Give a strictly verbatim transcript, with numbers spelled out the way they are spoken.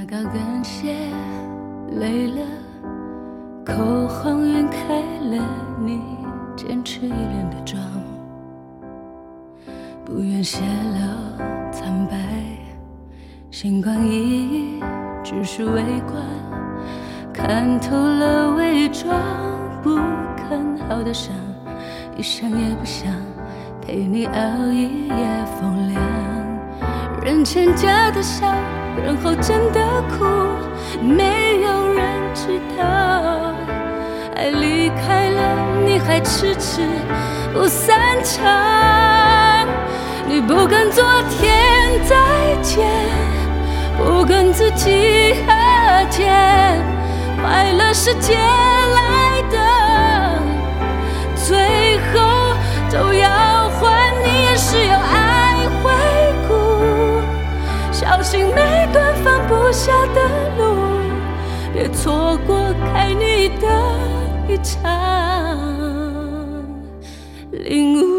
拿高跟鞋累了，口红晕开了你坚持依恋的妆，不愿泄露惨白，星光熠熠只是围观，看透了伪装，不肯好的伤，一想也不想陪你熬一夜风凉。人前假的笑，人后真的哭，没有人知道。爱离开了，你还迟迟不散场。你不跟昨天再见，不跟自己和解，快乐是借来的，最后都要还。你也是有爱回顾，小心每段放不下的路，别错过开你的一场领悟。